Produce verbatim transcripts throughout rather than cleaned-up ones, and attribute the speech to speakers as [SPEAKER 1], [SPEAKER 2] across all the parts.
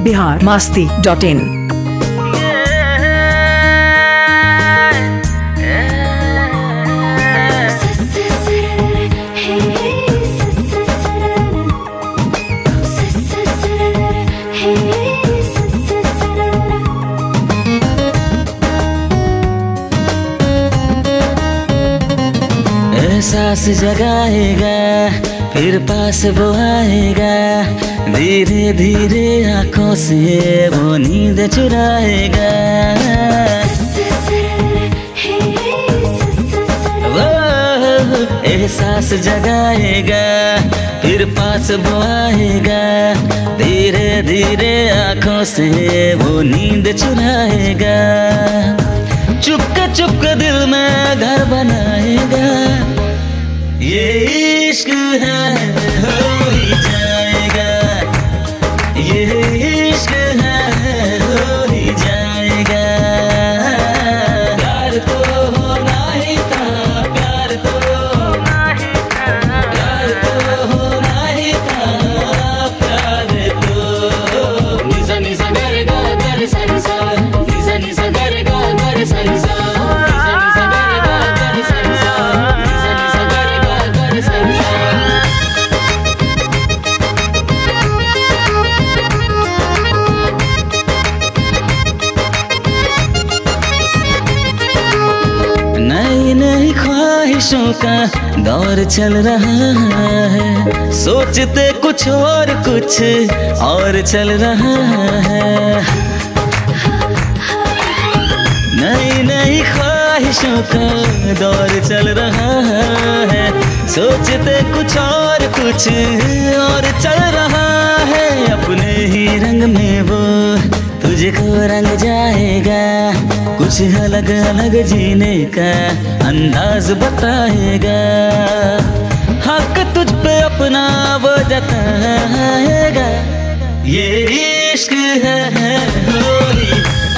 [SPEAKER 1] बिहार मस्ती dot in.
[SPEAKER 2] एहसास जगाएगा फिर पास वो आएगा, धीरे धीरे आंखों से वो नींद चुराएगा। वो एहसास जगाएगा फिर पास वो आएगा, धीरे धीरे आंखों से वो नींद चुराएगा। चुपके चुपके दिल में घर बनाएगा, ये इश्क है हो ही जाएगा, ये इश्क है हो ही जाएगा। प्यार तो होना ही था, प्यार तो होना ही था, प्यार तो होना ही था, प्यार तो निसा निसा गर गा गर सा सा, निसा निसा गर गा गर सा सा, निसा निसा गर गा गर सा सा, निसा निसा गर गा गर सा सा। नई नई ख्वाहिशों का दौर चल रहा है, सोचते कुछ और कुछ और चल रहा है। नई नई ख्वाहिशों का दौर चल रहा है, सोचते कुछ और कुछ और चल रहा है। अपने ही रंग में वो तुझको रंग जाएगा, कुछ अलग अलग जीने का अंदाज बताएगा। हक तुझ पे अपना वो जताएगा, ये इश्क है हो ही,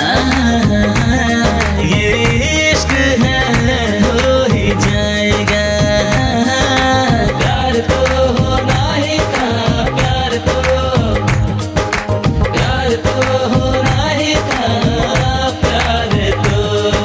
[SPEAKER 2] ये इश्क है हो ही जाएगा। प्यार तो होना ही था, प्यार तो प्यार तो होना ही था, प्यार तो।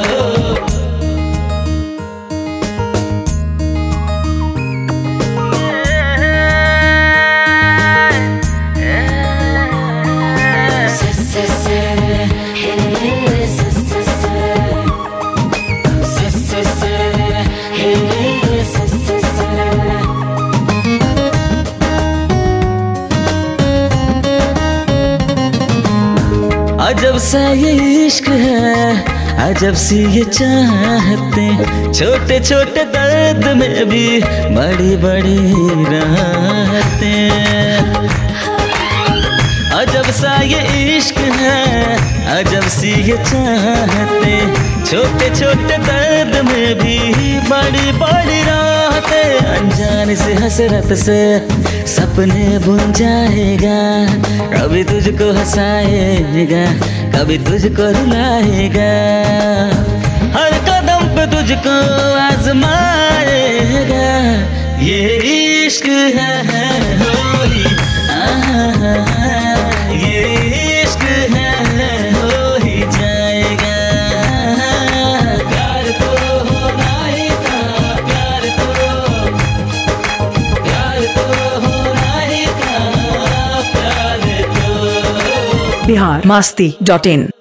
[SPEAKER 2] अजब सा ये इश्क है, अजब सी ये चाहते, छोटे छोटे दर्द में भी बड़ी बड़ी राहतें। अजब सा ये इश्क है, अजब सी ये चाहते, छोटे छोटे दर्द में भी बड़ी बड़ी राहतें। अनजान से हसरत से सपने बुन जाएगा, कभी तुझको हंसाएगा, कभी तुझको रुलाएगा। हर कदम पे तुझको आजमाएगा, ये इश्क है हो ही, ये इश्क है हो ही जाएगा। प्यार तो होना ही था, प्यार तो प्यार तो होना ही था, प्यार तो।
[SPEAKER 1] बिहार मस्ती डॉट इन।